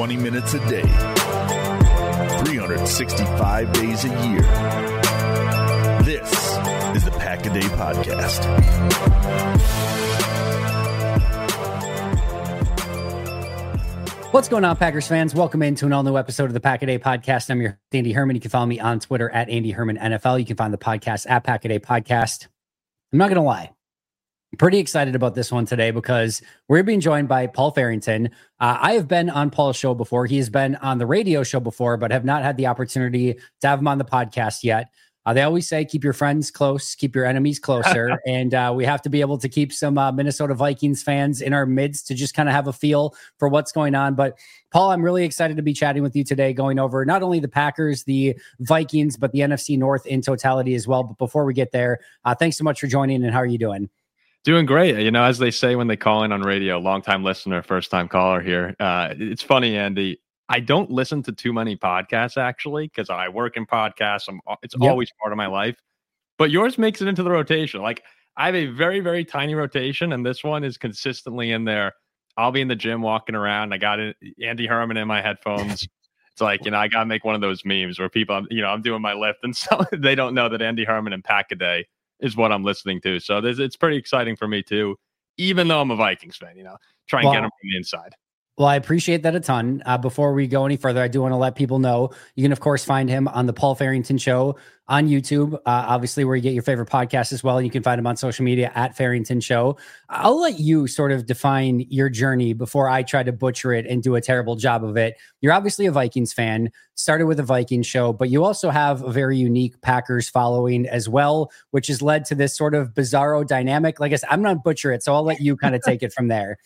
20 minutes a day, 365 days a year. This is the Pack-A-Day Podcast. What's going on, Packers fans? Welcome into an all-new episode of the Pack-A-Day Podcast. I'm your host, Andy Herman. You can follow me on Twitter at Andy Herman NFL. You can find the podcast at Pack-A-Day Podcast. I'm not going to lie. I'm pretty excited about this one today because we're being joined by Paul Farrington. I have been on Paul's show before. He has been on the radio show before, but have not had the opportunity to have him on the podcast yet. They always say, keep your friends close, keep your enemies closer. And we have to be able to keep some Minnesota Vikings fans in our midst to just kind of have a feel for what's going on. But Paul, I'm really excited to be chatting with you today, going over not only the Packers, the Vikings, but the NFC North in totality as well. But before we get there, thanks so much for joining. And how are you doing? Doing great. You know, as they say when they call in on radio, long-time listener, first-time caller here. It's funny, Andy. I don't listen to too many podcasts, actually, because I work in podcasts. It's always part of my life. But yours makes it into the rotation. Like, I have a very, very tiny rotation, and this one is consistently in there. I'll be in the gym walking around. I got Andy Herman in my headphones. It's like, you know, I got to make one of those memes where people, you know, I'm doing my lift, and so they don't know that Andy Herman and Pack-A-Day is what I'm listening to. So it's pretty exciting for me too, even though I'm a Vikings fan, you know, try and get them from the inside. Well, I appreciate that a ton. Before we go any further, I do want to let people know you can, of course, find him on the Paul Farrington Show on YouTube, obviously where you get your favorite podcasts as well. And you can find him on social media at Farrington Show. I'll let you sort of define your journey before I try to butcher it and do a terrible job of it. You're obviously a Vikings fan, started with a Vikings show, but you also have a very unique Packers following as well, which has led to this sort of bizarro dynamic. Like I said, I'm not butcher it, so I'll let you kind of take it from there.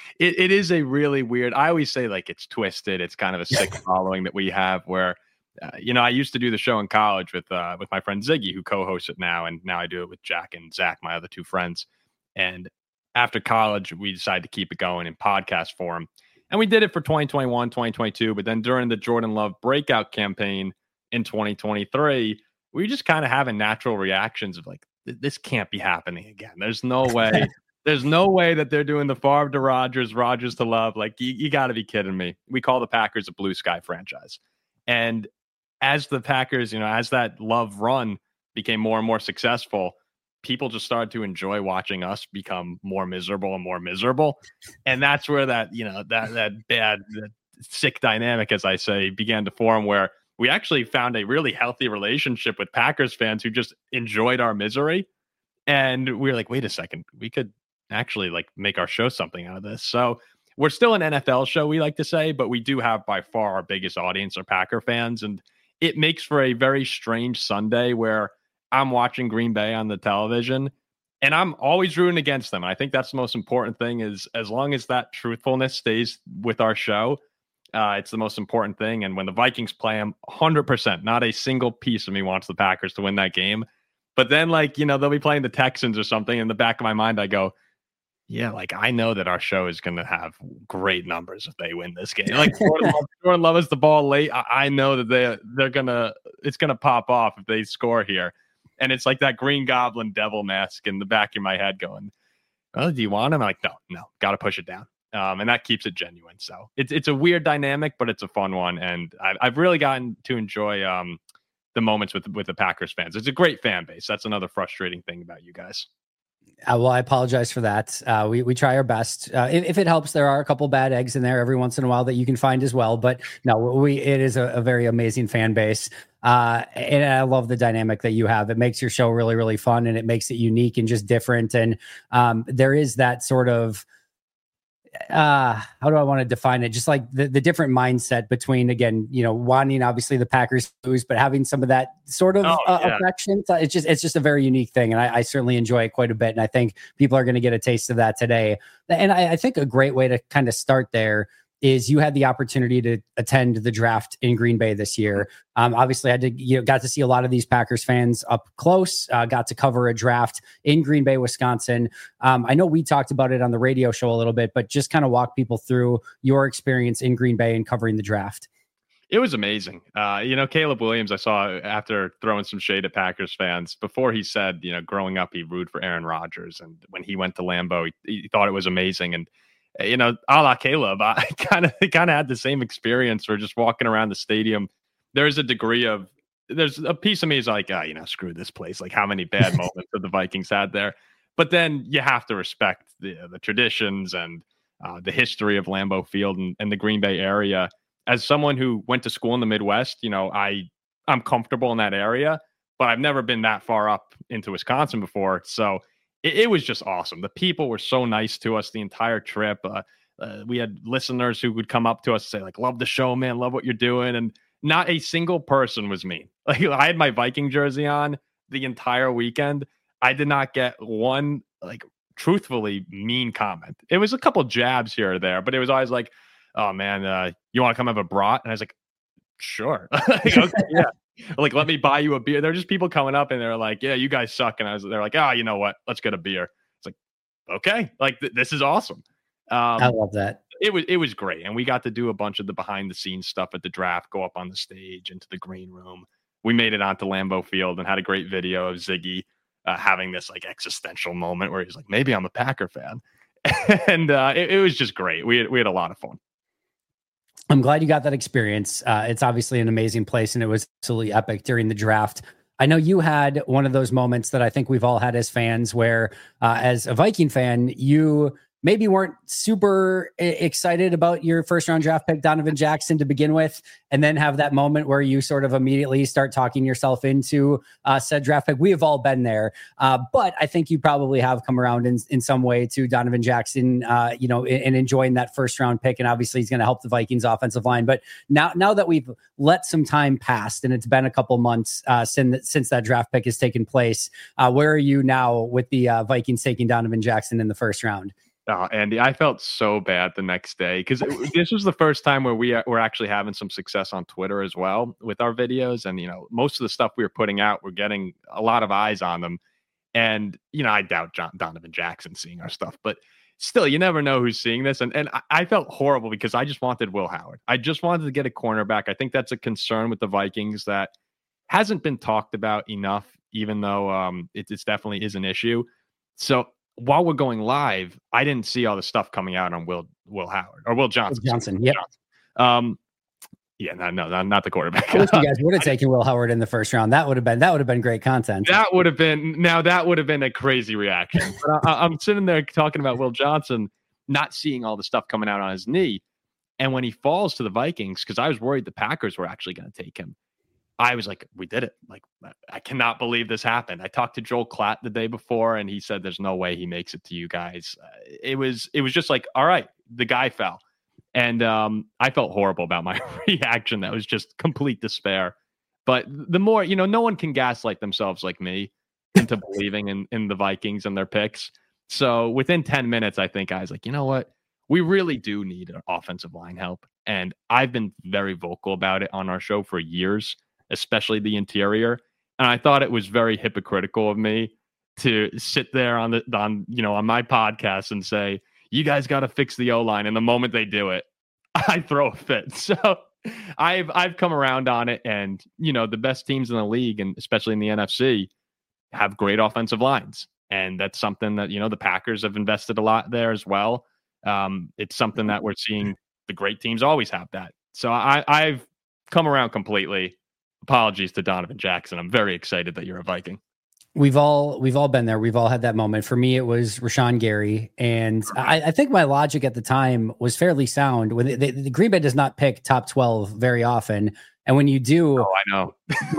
It is a really weird, I always say like it's twisted. It's kind of a sick following that we have where, you know, I used to do the show in college with my friend Ziggy, who co-hosts it now. And now I do it with Jack and Zach, my other two friends. And after college, we decided to keep it going in podcast form. And we did it for 2021, 2022. But then during the Jordan Love breakout campaign in 2023, we just kind of having natural reactions of like, this can't be happening again. There's no way. There's no way that they're doing the Favre to Rodgers, Rodgers to Love. Like, you got to be kidding me. We call the Packers a blue sky franchise. And as the Packers, you know, as that Love run became more and more successful, people just started to enjoy watching us become more miserable and more miserable. And that's where that, you know, that bad, that sick dynamic, as I say, began to form, where we actually found a really healthy relationship with Packers fans who just enjoyed our misery. And we were like, wait a second, we could actually like make our show something out of this. So we're still an NFL show, we like to say, but we do have by far our biggest audience are Packer fans. And it makes for a very strange Sunday where I'm watching Green Bay on the television and I'm always rooting against them. And I think that's the most important thing, is as long as that truthfulness stays with our show, it's the most important thing. And when the Vikings play them, 100%, not a single piece of me wants the Packers to win that game. But then, like, you know, they'll be playing the Texans or something. In the back of my mind, I go, yeah, like, I know that our show is going to have great numbers if they win this game. Like, Jordan Love is the ball late. I know that it's going to pop off if they score here. And it's like that Green Goblin devil mask in the back of my head going, oh, do you want him? I'm like, no, got to push it down. And that keeps it genuine. So it's a weird dynamic, but it's a fun one. And I've really gotten to enjoy the moments with the Packers fans. It's a great fan base. That's another frustrating thing about you guys. Well, I apologize for that. We try our best. If it helps, there are a couple bad eggs in there every once in a while that you can find as well. But no, it is a very amazing fan base. And I love the dynamic that you have. It makes your show really, really fun, and it makes it unique and just different. And there is that sort of, how do I want to define it? Just like the different mindset between, again, you know, wanting obviously the Packers to lose, but having some of that sort of affection. It's just a very unique thing. And I certainly enjoy it quite a bit. And I think people are going to get a taste of that today. And I think a great way to kind of start there is you had the opportunity to attend the draft in Green Bay this year. Obviously, got to see a lot of these Packers fans up close, got to cover a draft in Green Bay, Wisconsin. I know we talked about it on the radio show a little bit, but just kind of walk people through your experience in Green Bay and covering the draft. It was amazing. Caleb Williams, I saw after throwing some shade at Packers fans before, he said, growing up, he rooted for Aaron Rodgers. And when he went to Lambeau, he thought it was amazing. And a la Caleb, I kind of had the same experience. We're just walking around the stadium. There's a piece of me is like, screw this place. Like, how many bad moments have the Vikings had there? But then you have to respect the traditions and the history of Lambeau Field and the Green Bay area. As someone who went to school in the Midwest, I'm comfortable in that area, but I've never been that far up into Wisconsin before. So it was just awesome. The people were so nice to us the entire trip. We had listeners who would come up to us and say, like, love the show, man, love what you're doing. And not a single person was mean. Like, I had my Viking jersey on the entire weekend. I did not get one, like, truthfully mean comment. It was a couple jabs here or there, but it was always like, oh man, you want to come have a brat? And I was like, sure. Like, okay, yeah. Like, let me buy you a beer. They're just people coming up and they're like, yeah, you guys suck. And they're like, oh, you know what? Let's get a beer. It's like, okay, like this is awesome. I love that. It was great. And we got to do a bunch of the behind the scenes stuff at the draft, go up on the stage into the green room. We made it onto Lambeau Field and had a great video of Ziggy having this like existential moment where he's like, maybe I'm a Packer fan. And it was just great. We had a lot of fun. I'm glad you got that experience. It's obviously an amazing place, and it was absolutely epic during the draft. I know you had one of those moments that I think we've all had as fans where, as a Viking fan, you maybe weren't super excited about your first round draft pick, Donovan Jackson, to begin with, and then have that moment where you sort of immediately start talking yourself into said draft pick. We have all been there. But I think you probably have come around in some way to Donovan Jackson, and enjoying that first round pick. And obviously he's going to help the Vikings offensive line. But now that we've let some time pass and it's been a couple months since that draft pick has taken place, where are you now with the Vikings taking Donovan Jackson in the first round? Oh, Andy, I felt so bad the next day because this was the first time where we're actually having some success on Twitter as well with our videos. And, most of the stuff we were putting out, we're getting a lot of eyes on them. And, I doubt Donovan Jackson seeing our stuff, but still, you never know who's seeing this. And I felt horrible because I just wanted Will Howard. I just wanted to get a cornerback. I think that's a concern with the Vikings that hasn't been talked about enough, even though it's definitely is an issue. So while we're going live, I didn't see all the stuff coming out on Will Howard or Will Johnson. Yep. Yeah, no, not the quarterback. I wish you guys would have taken Will Howard in the first round. That would have been great content. That would have been a crazy reaction. But I'm sitting there talking about Will Johnson not seeing all the stuff coming out on his knee, and when he falls to the Vikings, because I was worried the Packers were actually going to take him. I was like, we did it. Like, I cannot believe this happened. I talked to Joel Klatt the day before, and he said, there's no way he makes it to you guys. It was just like, all right, the guy fell. And I felt horrible about my reaction. That was just complete despair. But the more, no one can gaslight themselves like me into believing in the Vikings and their picks. So within 10 minutes, I think I was like, you know what? We really do need an offensive line help. And I've been very vocal about it on our show for years, especially the interior. And I thought it was very hypocritical of me to sit there on my podcast and say, you guys got to fix the O-line. And the moment they do it, I throw a fit. So I've come around on it. And, the best teams in the league, and especially in the NFC, have great offensive lines. And that's something that, the Packers have invested a lot there as well. It's something that we're seeing the great teams always have that. So I've come around completely. Apologies to Donovan Jackson. I'm very excited that you're a Viking. We've all been there. We've all had that moment. For me, it was Rashawn Gary. And I think my logic at the time was fairly sound. When the Green Bay does not pick top 12 very often. And when you do, I know.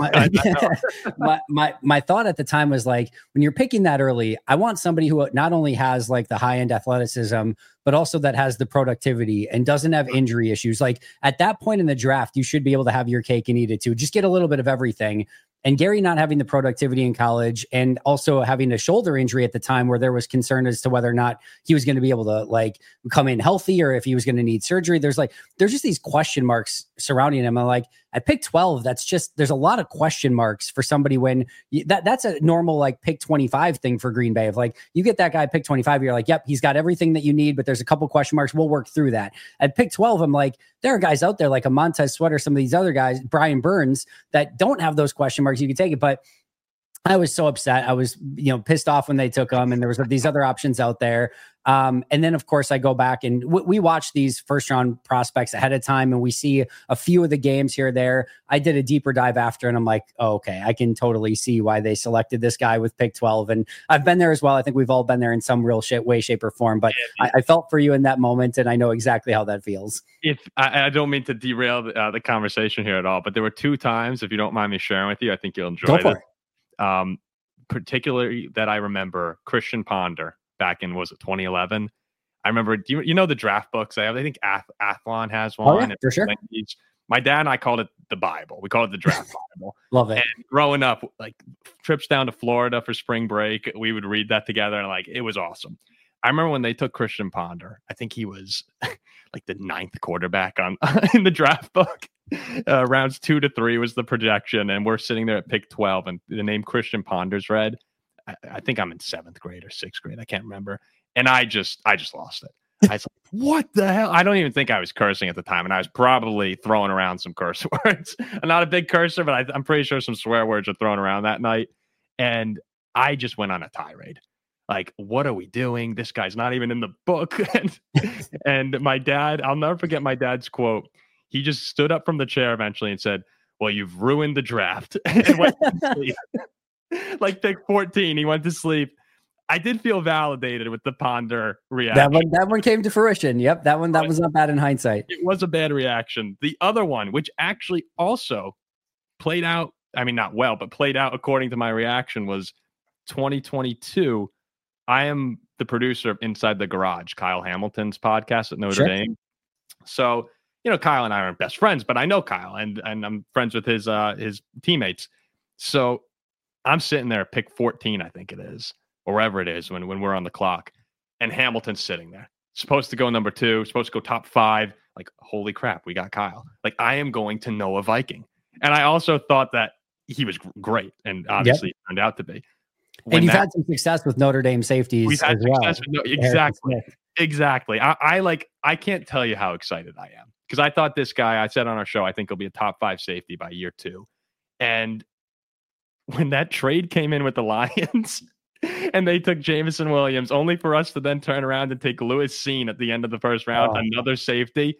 my thought at the time was like, when you're picking that early, I want somebody who not only has like the high end athleticism, but also that has the productivity and doesn't have injury issues. Like at that point in the draft, you should be able to have your cake and eat it too. Just get a little bit of everything. And Gary not having the productivity in college and also having a shoulder injury at the time where there was concern as to whether or not he was going to be able to like come in healthy or if he was going to need surgery. There's just these question marks surrounding him. I'm like, at pick 12, there's a lot of question marks for somebody when that's a normal like pick 25 thing for Green Bay. Of like, you get that guy pick 25, you're like, yep, he's got everything that you need, but there's a couple question marks. We'll work through that. At pick 12, I'm like, there are guys out there like a Montez Sweat or some of these other guys, Brian Burns, that don't have those question marks. You can take it, but I was so upset. I was, pissed off when they took him, and there was these other options out there. And then, of course, I go back and we watch these first round prospects ahead of time, and we see a few of the games here or there. I did a deeper dive after, and I'm like, oh, okay, I can totally see why they selected this guy with pick 12. And I've been there as well. I think we've all been there in some real way, shape, or form. But I felt for you in that moment, and I know exactly how that feels. If I don't mean to derail the conversation here at all, but there were 2 times, if you don't mind me sharing with you, I think you'll enjoy this. Particularly that I remember Christian Ponder back in, was it 2011? I remember, you know the draft books? I think Athlon has one. Oh, yeah, for sure. My dad and I called it the Bible. We called it the draft Bible. Love it. And growing up, like trips down to Florida for spring break, we would read that together, and like it was awesome. I remember when they took Christian Ponder. I think he was like the 9th quarterback on in the draft book. Rounds 2 to 3 was the projection, and we're sitting there at pick 12, and the name Christian Ponder's read. I think I'm in 7th grade or 6th grade. I can't remember. And I just lost it. I was like, what the hell? I don't even think I was cursing at the time, and I was probably throwing around some curse words. I'm not a big cursor, but I'm pretty sure some swear words are thrown around that night. And I just went on a tirade. Like, what are we doing? This guy's not even in the book. And my dad, I'll never forget my dad's quote. He just stood up from the chair eventually and said, well, you've ruined the draft. And went to sleep. Like pick 14, he went to sleep. I did feel validated with the Ponder reaction. That one came to fruition. Yep, that was not bad in hindsight. It was a bad reaction. The other one, which actually also played out, I mean, not well, but played out according to my reaction, was 2022. I am the producer of Inside the Garage, Kyle Hamilton's podcast at Notre Dame. So, you know, Kyle and I aren't best friends, but I know Kyle and I'm friends with his teammates. So I'm sitting there at pick 14, I think it is, or wherever it is when we're on the clock, and Hamilton's sitting there. Supposed to go number 2, supposed to go top 5. Like, holy crap, we got Kyle. Like, I am going to know a Viking. And I also thought that he was great, and obviously turned out to be. And you've had some success with Notre Dame safeties. We've had success with exactly. I can't tell you how excited I am, because I thought this guy, I said on our show, I think he'll be a top 5 safety by year 2. And when that trade came in with the Lions and they took Jameson Williams, only for us to then turn around and take Lewis Seen at the end of the first round, another safety,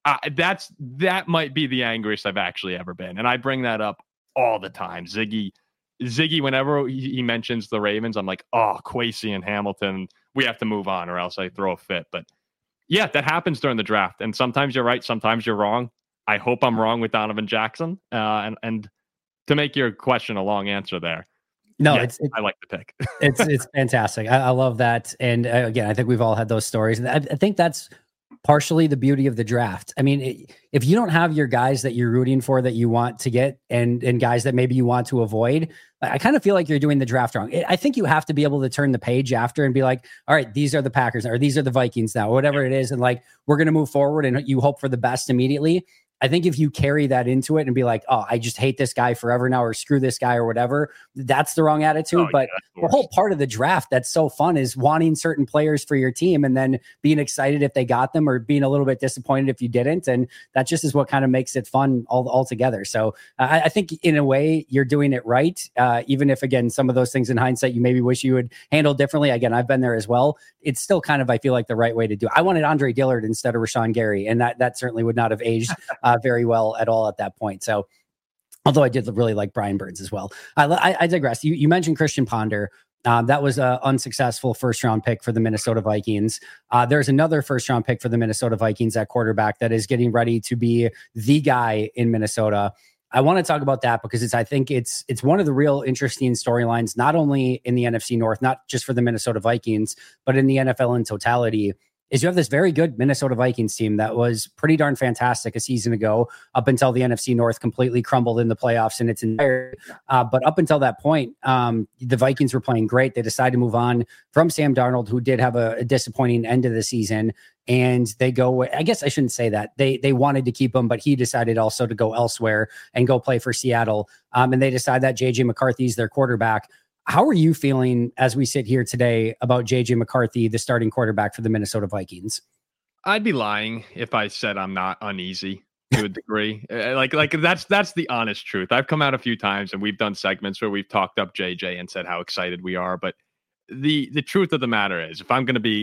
that might be the angriest I've actually ever been. And I bring that up all the time. Ziggy, whenever he mentions the Ravens, I'm like, oh, Kwesi and Hamilton, we have to move on or else I throw a fit. But yeah, that happens during the draft. And sometimes you're right, sometimes you're wrong. I hope I'm wrong with Donovan Jackson. And to make your question a long answer there. No, yeah, I like the pick. it's fantastic. I love that. And again, I think we've all had those stories. And I think that's partially the beauty of the draft. I mean, if you don't have your guys that you're rooting for, that you want to get, and guys that maybe you want to avoid, I kind of feel like you're doing the draft wrong. I think you have to be able to turn the page after and be like, all right, these are the Packers, or these are the Vikings now, whatever it is. And like, we're going to move forward, and you hope for the best immediately. I think if you carry that into it and be like, oh, I just hate this guy forever now, or screw this guy or whatever, that's the wrong attitude. But the whole part of the draft that's so fun is wanting certain players for your team and then being excited if they got them, or being a little bit disappointed if you didn't. And that just is what kind of makes it fun all together. So I think in a way you're doing it right. Even if, again, some of those things in hindsight, you maybe wish you would handle differently. Again, I've been there as well. It's still kind of, I feel like, the right way to do it. I wanted Andre Dillard instead of Rashawn Gary, and that certainly would not have aged very well at all at that point. So, although I did really like Brian Burns as well. I digress. You mentioned Christian Ponder. That was an unsuccessful first-round pick for the Minnesota Vikings. There's another first-round pick for the Minnesota Vikings at quarterback that is getting ready to be the guy in Minnesota. I want to talk about that because I think it's one of the real interesting storylines, not only in the NFC North, not just for the Minnesota Vikings, but in the NFL in totality. Is you have this very good Minnesota Vikings team that was pretty darn fantastic a season ago, up until the NFC North completely crumbled in the playoffs in its entirety. But up until that point, the Vikings were playing great. They decided to move on from Sam Darnold, who did have a disappointing end of the season. And they go, I guess I shouldn't say that. They wanted to keep him, but he decided also to go elsewhere and go play for Seattle. And they decided that J.J. McCarthy is their quarterback. How are you feeling as we sit here today about J.J. McCarthy, the starting quarterback for the Minnesota Vikings? I'd be lying if I said I'm not uneasy to a degree. like that's the honest truth. I've come out a few times and we've done segments where we've talked up JJ and said how excited we are. But the truth of the matter is, if I'm going to be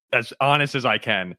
as honest as I can,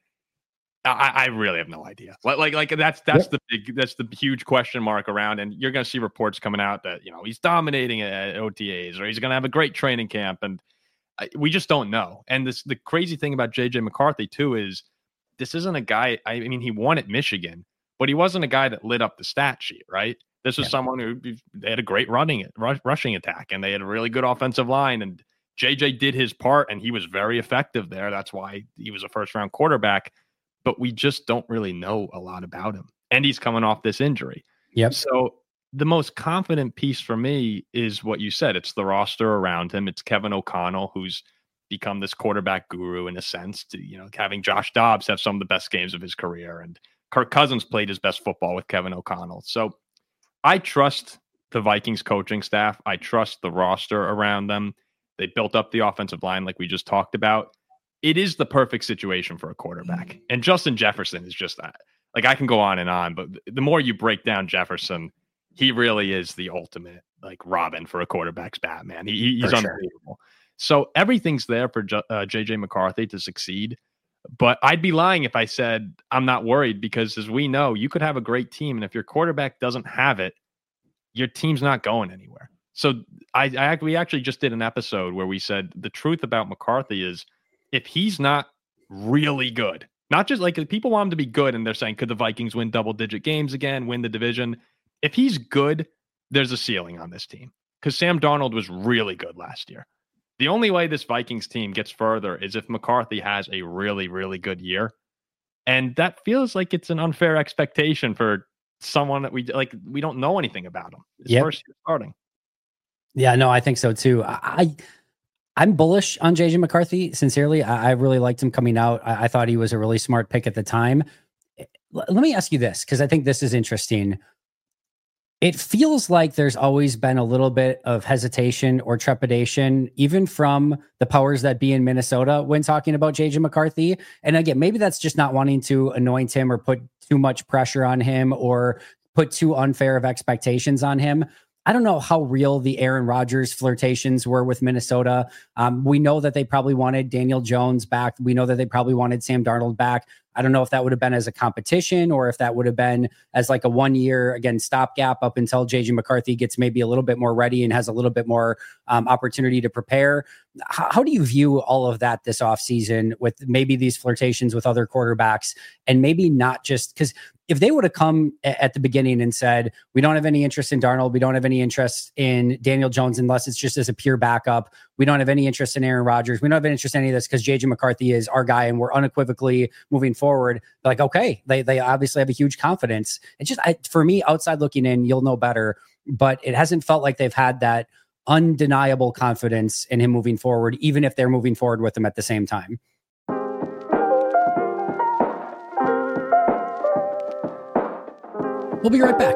I really have no idea. Like that's the huge question mark around, and you're going to see reports coming out that he's dominating at OTAs or he's going to have a great training camp, and we just don't know. And the crazy thing about JJ McCarthy too is this isn't a guy. I mean, he won at Michigan, but he wasn't a guy that lit up the stat sheet, right? This was someone who they had a great rushing attack, and they had a really good offensive line, and JJ did his part, and he was very effective there. That's why he was a first-round quarterback. But we just don't really know a lot about him. And he's coming off this injury. Yep. So the most confident piece for me is what you said. It's the roster around him. It's Kevin O'Connell, who's become this quarterback guru in a sense, to, having Josh Dobbs have some of the best games of his career. And Kirk Cousins played his best football with Kevin O'Connell. So I trust the Vikings coaching staff. I trust the roster around them. They built up the offensive line like we just talked about. It is the perfect situation for a quarterback. And Justin Jefferson is just that. Like, I can go on and on, but the more you break down Jefferson, he really is the ultimate, like, Robin for a quarterback's Batman. He's unbelievable. Sure. So everything's there for JJ McCarthy to succeed. But I'd be lying if I said I'm not worried, because as we know, you could have a great team, and if your quarterback doesn't have it, your team's not going anywhere. So we actually just did an episode where we said the truth about McCarthy is, if he's not really good, not just like people want him to be good, and they're saying, could the Vikings win double-digit games again, win the division? If he's good, there's a ceiling on this team, because Sam Darnold was really good last year. The only way this Vikings team gets further is if McCarthy has a really, really good year. And that feels like it's an unfair expectation for someone that we don't know anything about him. His first year starting. Yeah, no, I think so too. I'm bullish on JJ McCarthy. Sincerely, I really liked him coming out. I thought he was a really smart pick at the time. Let me ask you this, because I think this is interesting. It feels like there's always been a little bit of hesitation or trepidation, even from the powers that be in Minnesota, when talking about JJ McCarthy. And again, maybe that's just not wanting to anoint him or put too much pressure on him or put too unfair of expectations on him. I don't know how real the Aaron Rodgers flirtations were with Minnesota. We know that they probably wanted Daniel Jones back. We know that they probably wanted Sam Darnold back. I don't know if that would have been as a competition or if that would have been as like a 1 year, again, stopgap up until JJ McCarthy gets maybe a little bit more ready and has a little bit more opportunity to prepare. How do you view all of that this offseason with maybe these flirtations with other quarterbacks, and maybe not just because if they would have come at the beginning and said, we don't have any interest in Darnold, we don't have any interest in Daniel Jones unless it's just as a pure backup, we don't have any interest in Aaron Rodgers, we don't have any interest in any of this because JJ McCarthy is our guy and we're unequivocally moving forward, like, okay, they obviously have a huge confidence. It's just, for me, outside looking in, you'll know better, but it hasn't felt like they've had that undeniable confidence in him moving forward, even if they're moving forward with him at the same time. We'll be right back.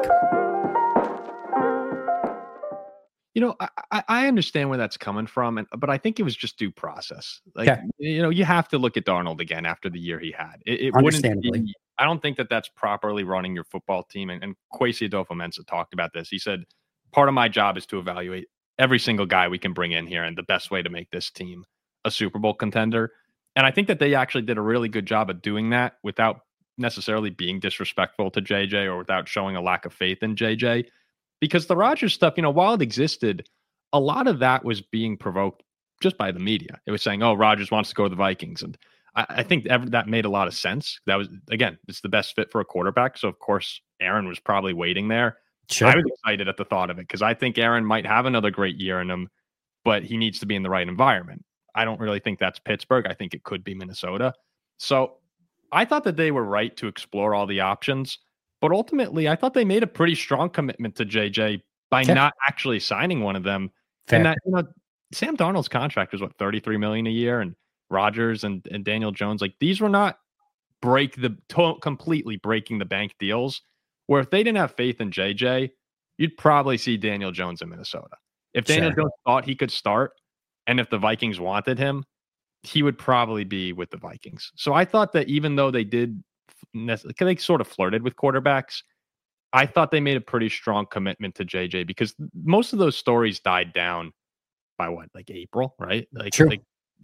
I understand where that's coming from, but I think it was just due process. You have to look at Darnold again after the year he had. It wouldn't be, I don't think that that's properly running your football team. And Kwesi Adofo-Mensah talked about this. He said, part of my job is to evaluate every single guy we can bring in here and the best way to make this team a Super Bowl contender. And I think that they actually did a really good job of doing that without necessarily being disrespectful to JJ or without showing a lack of faith in JJ. Because the Rodgers stuff, while it existed, a lot of that was being provoked just by the media. It was saying, oh, Rodgers wants to go to the Vikings. And I think that made a lot of sense. That was, again, it's the best fit for a quarterback. So, of course, Aaron was probably waiting there. Sure. I was excited at the thought of it because I think Aaron might have another great year in him, but he needs to be in the right environment. I don't really think that's Pittsburgh. I think it could be Minnesota. So I thought that they were right to explore all the options. But ultimately, I thought they made a pretty strong commitment to JJ by not actually signing one of them. Fair. And that, Sam Darnold's contract was $33 million a year, and Rodgers and Daniel Jones, like these were not completely breaking the bank deals. Where if they didn't have faith in JJ, you'd probably see Daniel Jones in Minnesota. If Daniel Jones thought he could start, and if the Vikings wanted him, he would probably be with the Vikings. So I thought that even though they sort of flirted with quarterbacks, I thought they made a pretty strong commitment to JJ because most of those stories died down by April, right? True.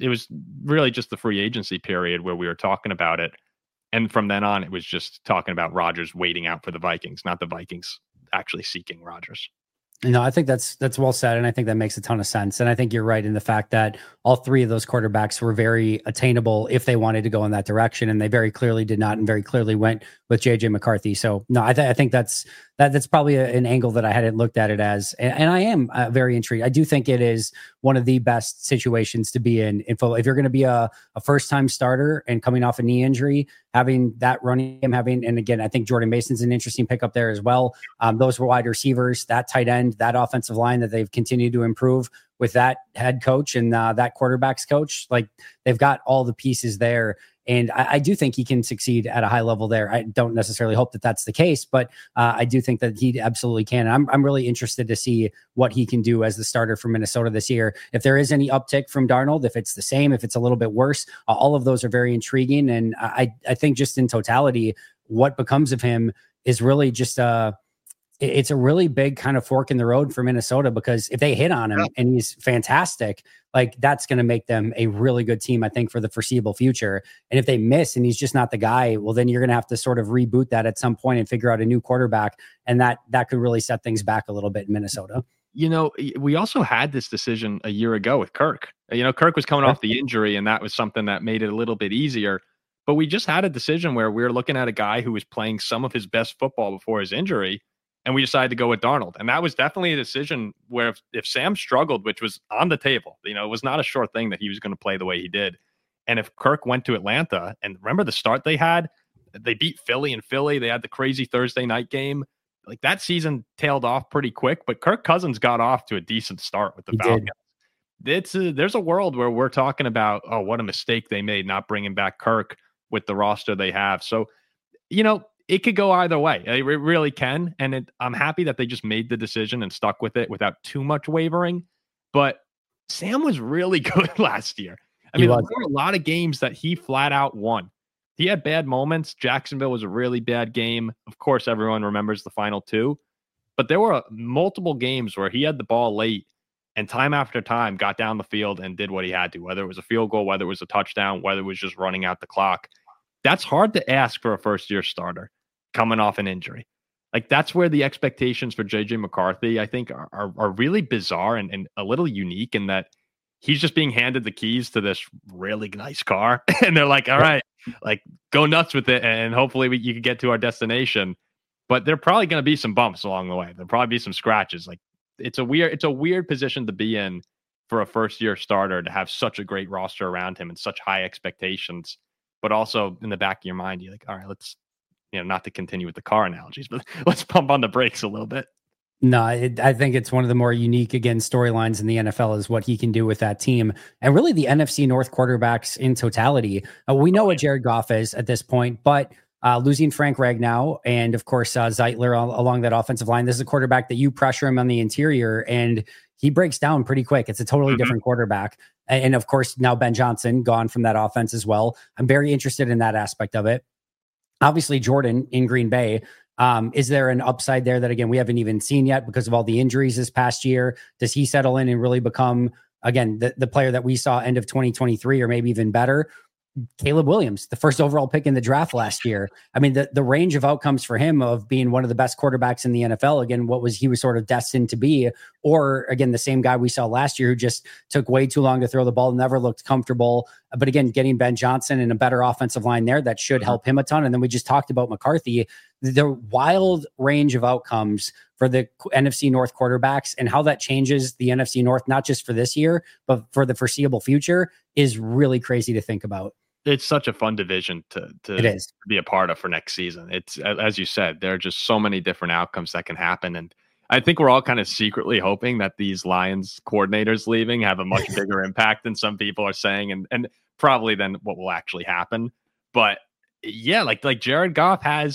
it was really just the free agency period where we were talking about it. And from then on, it was just talking about Rodgers waiting out for the Vikings, not the Vikings actually seeking Rodgers. No, I think that's well said, and I think that makes a ton of sense. And I think you're right in the fact that all three of those quarterbacks were very attainable if they wanted to go in that direction, and they very clearly did not, and very clearly went with JJ McCarthy. So no, I think that's probably an angle that I hadn't looked at it as, and I am very intrigued. I do think it is one of the best situations to be in. If you're going to be a first-time starter and coming off a knee injury, having that running game, and again, I think Jordan Mason's an interesting pickup there as well. Those were wide receivers, that tight end, that offensive line that they've continued to improve with that head coach and that quarterback's coach. Like, they've got all the pieces there. And I do think he can succeed at a high level there. I don't necessarily hope that that's the case, but I do think that he absolutely can. I'm really interested to see what he can do as the starter for Minnesota this year. If there is any uptick from Darnold, if it's the same, if it's a little bit worse, all of those are very intriguing. And I think just in totality, what becomes of him is really just it's a really big kind of fork in the road for Minnesota, because if they hit on him and he's fantastic, like, that's going to make them a really good team, I think, for the foreseeable future. And if they miss and he's just not the guy, well, then you're going to have to sort of reboot that at some point and figure out a new quarterback. And that could really set things back a little bit in Minnesota. You know, we also had this decision a year ago with Kirk. You know, Kirk was coming off the injury, and that was something that made it a little bit easier. But we just had a decision where we were looking at a guy who was playing some of his best football before his injury, and we decided to go with Darnold. And that was definitely a decision where if Sam struggled, which was on the table, you know, it was not a sure thing that he was going to play the way he did. And if Kirk went to Atlanta, and remember the start they had, they beat Philly in Philly. They had the crazy Thursday night game. Like, that season tailed off pretty quick, but Kirk Cousins got off to a decent start with the Falcons. There's a world where we're talking about, oh, what a mistake they made not bringing back Kirk with the roster they have. So, you know, it could go either way. It really can. And I'm happy that they just made the decision and stuck with it without too much wavering. But Sam was really good last year. I mean, there were a lot of games that he flat out won. He had bad moments. Jacksonville was a really bad game. Of course, everyone remembers the final two. But there were multiple games where he had the ball late and time after time got down the field and did what he had to, whether it was a field goal, whether it was a touchdown, whether it was just running out the clock. That's hard to ask for a first-year starter coming off an injury. Like, that's where the expectations for JJ McCarthy, I think, are really bizarre and a little unique, in that he's just being handed the keys to this really nice car. And they're like, all right, like, go nuts with it. And hopefully you can get to our destination. But there are probably going to be some bumps along the way. There'll probably be some scratches. Like, it's a weird position to be in for a first-year starter, to have such a great roster around him and such high expectations. But also in the back of your mind, you're like, all right, let's, not to continue with the car analogies, but let's pump on the brakes a little bit. No, I think it's one of the more unique, again, storylines in the NFL is what he can do with that team. And really the NFC North quarterbacks in totality. We know what Jared Goff is at this point, but losing Frank Ragnow and, of course, Zeitler along that offensive line, this is a quarterback that you pressure him on the interior and he breaks down pretty quick. It's a totally different quarterback. And, of course, now Ben Johnson gone from that offense as well. I'm very interested in that aspect of it. Obviously, Jordan in Green Bay. Is there an upside there that, again, we haven't even seen yet because of all the injuries this past year? Does he settle in and really become, again, the player that we saw end of 2023 or maybe even better? Caleb Williams, the first overall pick in the draft last year. I mean, the range of outcomes for him of being one of the best quarterbacks in the NFL, again, he was sort of destined to be, or again, the same guy we saw last year who just took way too long to throw the ball, never looked comfortable. But again, getting Ben Johnson and a better offensive line there, that should help him a ton. And then we just talked about McCarthy, the wild range of outcomes for the NFC North quarterbacks and how that changes the NFC North, not just for this year, but for the foreseeable future, is really crazy to think about. It's such a fun division to be a part of for next season. It's, as you said, there are just so many different outcomes that can happen. And I think we're all kind of secretly hoping that these Lions coordinators leaving have a much bigger impact than some people are saying, and probably than what will actually happen. But yeah, like Jared Goff has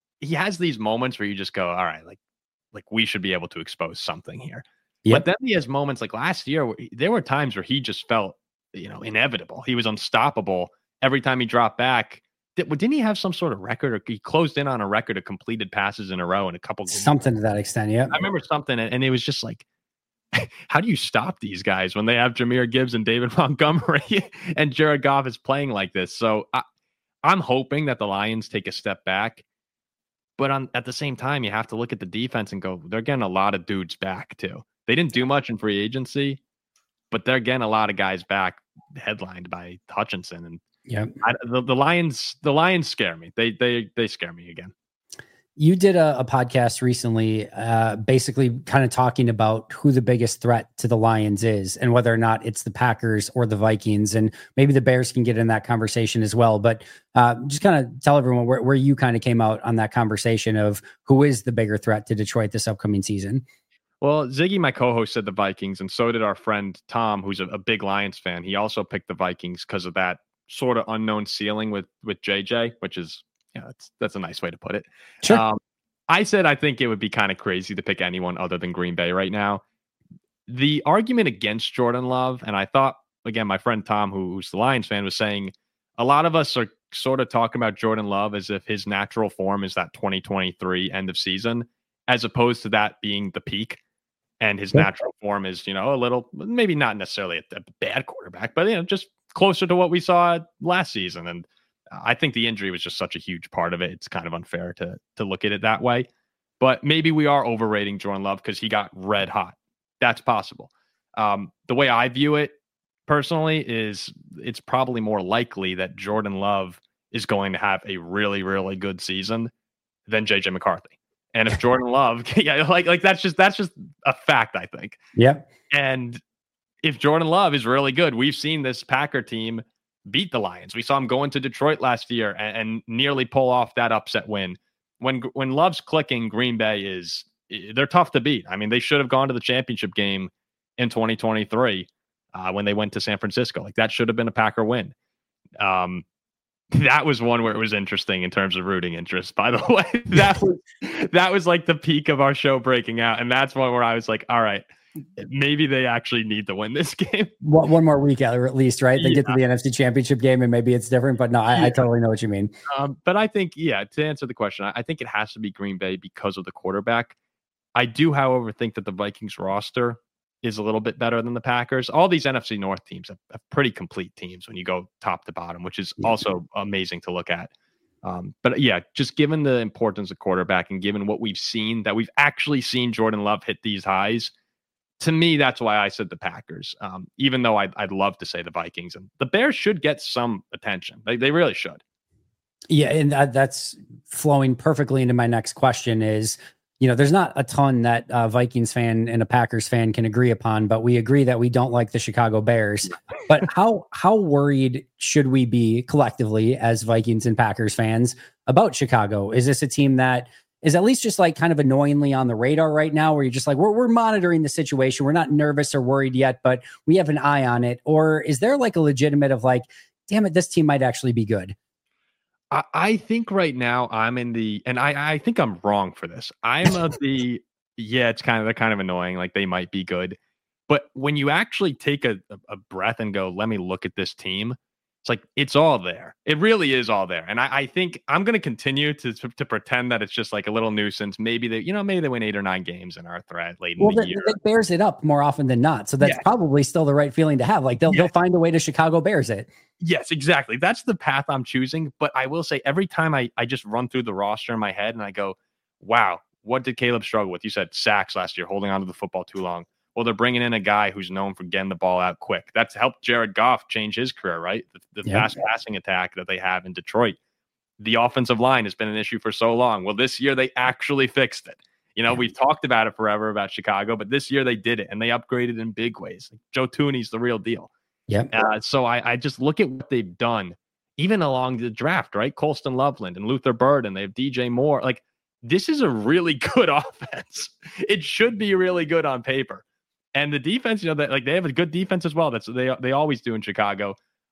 these moments where you just go, all right, like we should be able to expose something here. Yep. But then he has moments like last year where there were times where he just felt, inevitable. He was unstoppable. Every time he dropped back, didn't he have some sort of record, or he closed in on a record of completed passes in a row in a couple games? Something to that extent, yeah. I remember something, and it was just like, how do you stop these guys when they have Jahmyr Gibbs and David Montgomery and Jared Goff is playing like this? So I'm hoping that the Lions take a step back. But at the same time, you have to look at the defense and go, they're getting a lot of dudes back too. They didn't do much in free agency, but they're getting a lot of guys back, headlined by Hutchinson. And the Lions scare me. They scare me again. You did a podcast recently, basically kind of talking about who the biggest threat to the Lions is and whether or not it's the Packers or the Vikings. And maybe the Bears can get in that conversation as well. But just kind of tell everyone where you kind of came out on that conversation of who is the bigger threat to Detroit this upcoming season. Well, Ziggy, my co-host, said the Vikings, and so did our friend Tom, who's a big Lions fan. He also picked the Vikings because of that sort of unknown ceiling with JJ, which is, that's a nice way to put it. Sure. I said I think it would be kind of crazy to pick anyone other than Green Bay right now. The argument against Jordan Love, and I thought, again, my friend Tom, who's the Lions fan, was saying a lot of us are sort of talking about Jordan Love as if his natural form is that 2023 end of season, as opposed to that being the peak. And his natural form is, a little, maybe not necessarily a bad quarterback, but, just closer to what we saw last season. And I think the injury was just such a huge part of it. It's kind of unfair to look at it that way. But maybe we are overrating Jordan Love because he got red hot. That's possible. The way I view it personally is it's probably more likely that Jordan Love is going to have a really, really good season than JJ McCarthy. And if Jordan Love, that's just a fact, I think. Yeah. And if Jordan Love is really good, we've seen this Packer team beat the Lions. We saw him go into Detroit last year and nearly pull off that upset win. When Love's clicking, Green Bay they're tough to beat. I mean, they should have gone to the championship game in 2023 when they went to San Francisco. Like that should have been a Packer win. That was one where it was interesting in terms of rooting interest, by the way. That was like the peak of our show breaking out. And that's one where I was like, all right, maybe they actually need to win this game. One more week at least, right? Then get to the NFC Championship game and maybe it's different. But no, I totally know what you mean. But I think, to answer the question, I think it has to be Green Bay because of the quarterback. I do, however, think that the Vikings roster is a little bit better than the Packers. All these NFC North teams have pretty complete teams when you go top to bottom, which is also amazing to look at. But just given the importance of quarterback and given what we've seen, that we've actually seen Jordan Love hit these highs, to me, that's why I said the Packers, even though I'd love to say the Vikings. And the Bears should get some attention. They really should. Yeah, and that's flowing perfectly into my next question is, there's not a ton that a Vikings fan and a Packers fan can agree upon, but we agree that we don't like the Chicago Bears. But how worried should we be collectively as Vikings and Packers fans about Chicago? Is this a team that is at least just like kind of annoyingly on the radar right now, where you're just like, we're monitoring the situation. We're not nervous or worried yet, but we have an eye on it. Or is there like a legitimate of like, damn it, this team might actually be good? I think right now I'm in and I think I'm wrong for this. I'm of the, they're kind of annoying. Like they might be good, but when you actually take a breath and go, let me look at this team, it's like, it's all there. It really is all there. And I think I'm going to continue to pretend that it's just like a little nuisance. Maybe they win 8 or 9 games and are a threat late in the year. It bears it up more often than not. So that's probably still the right feeling to have. Like they'll find a way to Chicago Bears it. Yes, exactly. That's the path I'm choosing. But I will say every time I just run through the roster in my head and I go, wow, what did Caleb struggle with? You said sacks last year, holding onto the football too long. Well, they're bringing in a guy who's known for getting the ball out quick. That's helped Jared Goff change his career, right? The fast passing attack that they have in Detroit. The offensive line has been an issue for so long. Well, this year they actually fixed it. We've talked about it forever about Chicago, but this year they did it and they upgraded in big ways. Like Joe Thuney's the real deal. Yeah. So I just look at what they've done, even along the draft, right? Colston Loveland and Luther Bird, and they have DJ Moore. Like, this is a really good offense. It should be really good on paper. And the defense, they have a good defense as well. That's they always do in Chicago.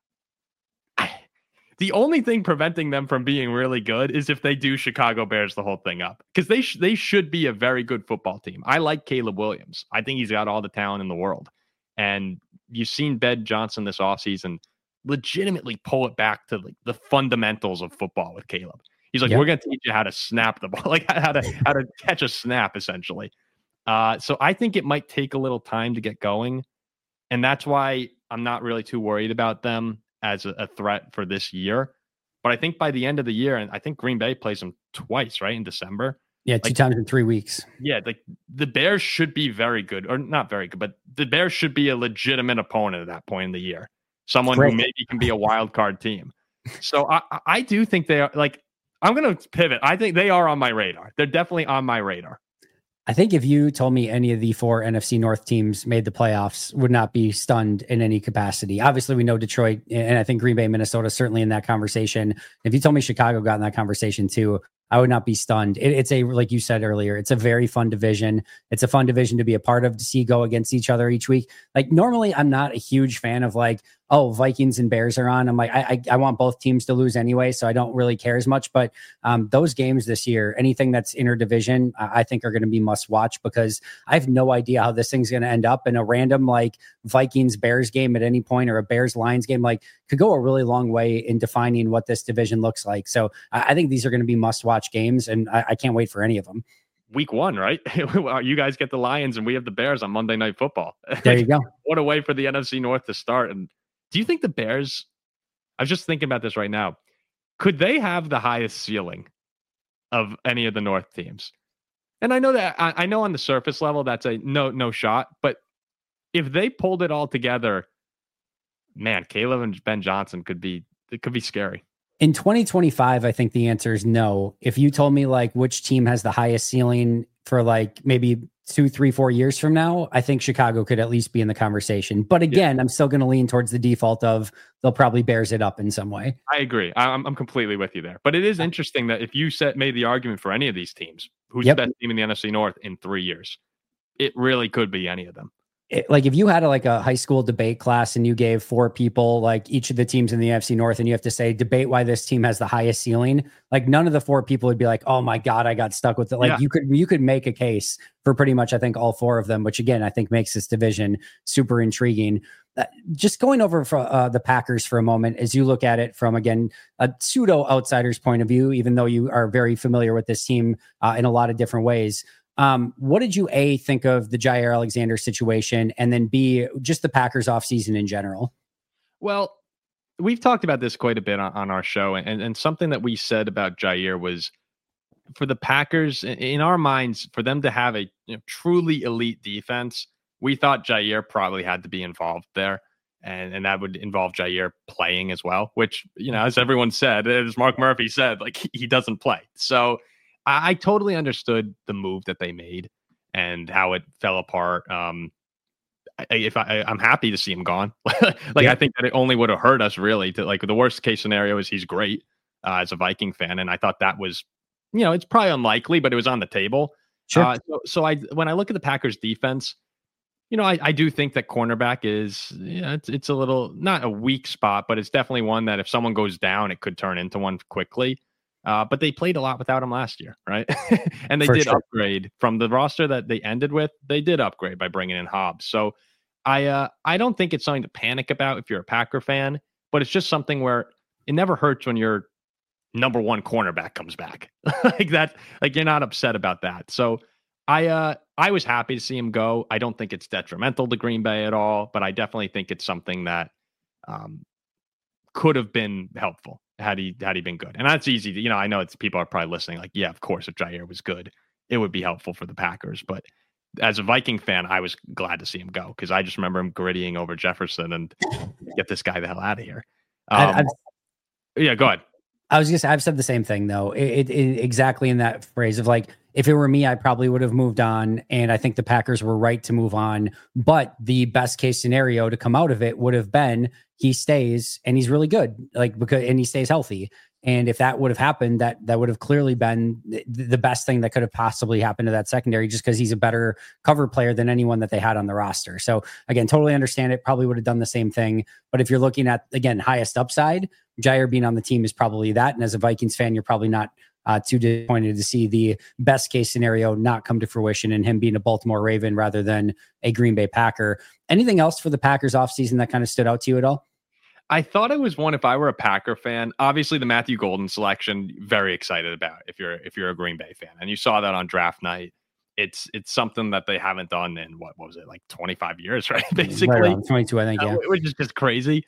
The only thing preventing them from being really good is if they do Chicago Bears the whole thing up, because they should be a very good football team. I like Caleb Williams. I think he's got all the talent in the world. And you've seen Ben Johnson this offseason legitimately pull it back to like the fundamentals of football with Caleb. He's like, we're going to teach you how to snap the ball, like how to catch a snap, essentially. So I think it might take a little time to get going. And that's why I'm not really too worried about them as a threat for this year. But I think by the end of the year, and I think Green Bay plays them twice, right, in December. Yeah, 2 times in 3 weeks. Yeah, like the Bears should be very good, or not very good, but the Bears should be a legitimate opponent at that point in the year. Someone who maybe can be a wild card team. So I do think they are, like, I'm going to pivot. I think they are on my radar. They're definitely on my radar. I think if you told me any of the 4 NFC North teams made the playoffs, would not be stunned in any capacity. Obviously, we know Detroit, and I think Green Bay, Minnesota, certainly in that conversation. If you told me Chicago got in that conversation too, I would not be stunned. It's a, like you said earlier, it's a very fun division. It's a fun division to be a part of, to see go against each other each week. Like, normally I'm not a huge fan of, like, oh, Vikings and Bears are on. I'm like, I want both teams to lose anyway, so I don't really care as much. But those games this year, anything that's interdivision, I think are going to be must watch, because I have no idea how this thing's going to end up. In a random, like, Vikings Bears game at any point, or a Bears Lions game, like, could go a really long way in defining what this division looks like. So I think these are going to be must watch games, and I can't wait for any of them. Week 1, right? You guys get the Lions and we have the Bears on Monday Night Football. There you go. What a way for the NFC North to start. And do you think the Bears, I was just thinking about this right now, could they have the highest ceiling of any of the North teams? And I know that, I know on the surface level that's a no shot, but if they pulled it all together, man, Caleb and Ben Johnson could be scary. In 2025, I think the answer is no. If you told me, like, which team has the highest ceiling for, like, maybe 2, 3, 4 years from now, I think Chicago could at least be in the conversation. But again, I'm still going to lean towards the default of they'll probably Bears it up in some way. I agree. I'm completely with you there. But it is interesting that if you made the argument for any of these teams, who's the best team in the NFC North in 3 years, it really could be any of them. Like, if you had a high school debate class and you gave 4 people, like, each of the teams in the NFC North, and you have to say, debate why this team has the highest ceiling, like, none of the 4 people would be like, oh my God, I got stuck with it. Like, you could make a case for pretty much, I think, all 4 of them, which again, I think makes this division super intriguing. Just going over for the Packers for a moment, as you look at it from, again, a pseudo outsider's point of view, even though you are very familiar with this team in a lot of different ways. What did you A, think of the Jaire Alexander situation, and then B, just the Packers offseason in general? Well, we've talked about this quite a bit on our show, and something that we said about Jaire was, for the Packers, in our minds, for them to have a truly elite defense, we thought Jaire probably had to be involved there, and that would involve Jaire playing as well, which, as everyone said, as Mark Murphy said, like, he doesn't play. So I totally understood the move that they made and how it fell apart. I'm happy to see him gone. I think that it only would have hurt us, really. To, like, the worst case scenario is he's great as a Viking fan, and I thought that was, it's probably unlikely, but it was on the table. Sure. When I look at the Packers defense, I do think that cornerback is, it's a little, not a weak spot, but it's definitely one that if someone goes down, it could turn into one quickly. But they played a lot without him last year, right? And they did upgrade from the roster that they ended with. They did upgrade by bringing in Hobbs. So I don't think it's something to panic about if you're a Packer fan, but it's just something where it never hurts when your number 1 cornerback comes back like that. Like, you're not upset about that. So I was happy to see him go. I don't think it's detrimental to Green Bay at all, but I definitely think it's something that could have been helpful had he been good. And that's easy to, I know people are probably listening like, yeah, of course, if Jaire was good, it would be helpful for the Packers. But as a Viking fan, I was glad to see him go, because I just remember him grittying over Jefferson and get this guy the hell out of here. Yeah, go ahead. I was just, I've said the same thing though. It exactly in that phrase of, like, if it were me, I probably would have moved on. And I think the Packers were right to move on. But the best case scenario to come out of it would have been he stays and he's really good, and he stays healthy. And if that would have happened, that would have clearly been the best thing that could have possibly happened to that secondary, just because he's a better cover player than anyone that they had on the roster. So again, totally understand it. Probably would have done the same thing. But if you're looking at, again, highest upside, Jaire being on the team is probably that. And as a Vikings fan, you're probably not too disappointed to see the best case scenario not come to fruition, and him being a Baltimore Raven rather than a Green Bay Packer. Anything else for the Packers offseason that kind of stood out to you at all? I thought it was one, if I were a Packer fan, obviously the Matthew Golden selection, very excited about if you're a Green Bay fan. And you saw that on draft night. it's something that they haven't done in what was it, like 25 years, right? Basically, right around 22, I think, yeah. Which is just crazy.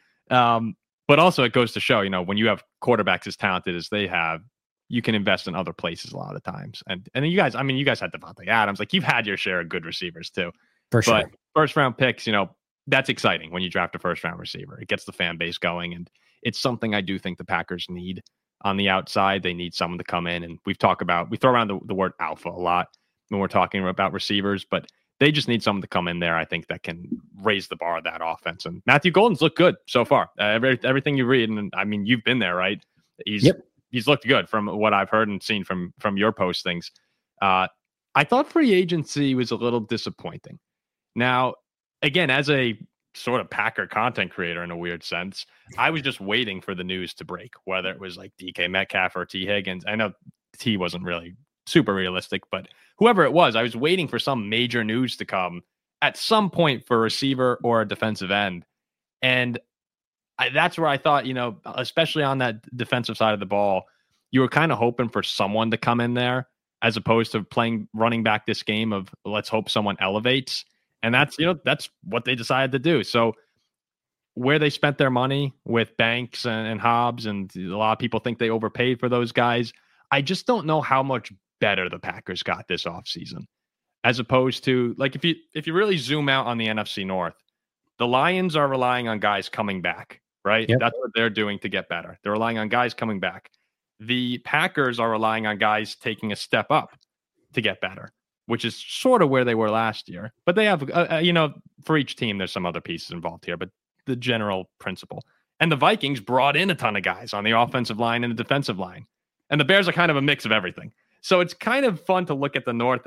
But also it goes to show, when you have quarterbacks as talented as they have, you can invest in other places a lot of times. And then you guys had Devontae Adams, like you've had your share of good receivers too. For sure. But first round picks, that's exciting when you draft a first round receiver. It gets the fan base going, and it's something I do think the Packers need on the outside. They need someone to come in, and we throw around the word alpha a lot when we're talking about receivers, but they just need someone to come in there, I think, that can raise the bar of that offense. And Matthew Golden's looked good so far. Everything you read, and I mean, you've been there, right? He's looked good from what I've heard and seen from your postings. I thought free agency was a little disappointing. Now, again, as a sort of Packer content creator in a weird sense, I was just waiting for the news to break, whether it was like DK Metcalf or T Higgins. I know T wasn't really super realistic, but whoever it was, I was waiting for some major news to come at some point for a receiver or a defensive end. And that's where I thought, especially on that defensive side of the ball, you were kind of hoping for someone to come in there as opposed to playing running back this game of let's hope someone elevates. And that's what they decided to do. So where they spent their money with Banks and Hobbs, and a lot of people think they overpaid for those guys. I just don't know how much better the Packers got this offseason, as opposed to, like, if you really zoom out on the NFC North, the Lions are relying on guys coming back, right? Yep. That's what they're doing to get better. They're relying on guys coming back. The Packers are relying on guys taking a step up to get better, which is sort of where they were last year. But they have, for each team, there's some other pieces involved here, but the general principle. And the Vikings brought in a ton of guys on the offensive line and the defensive line. And the Bears are kind of a mix of everything. So it's kind of fun to look at the North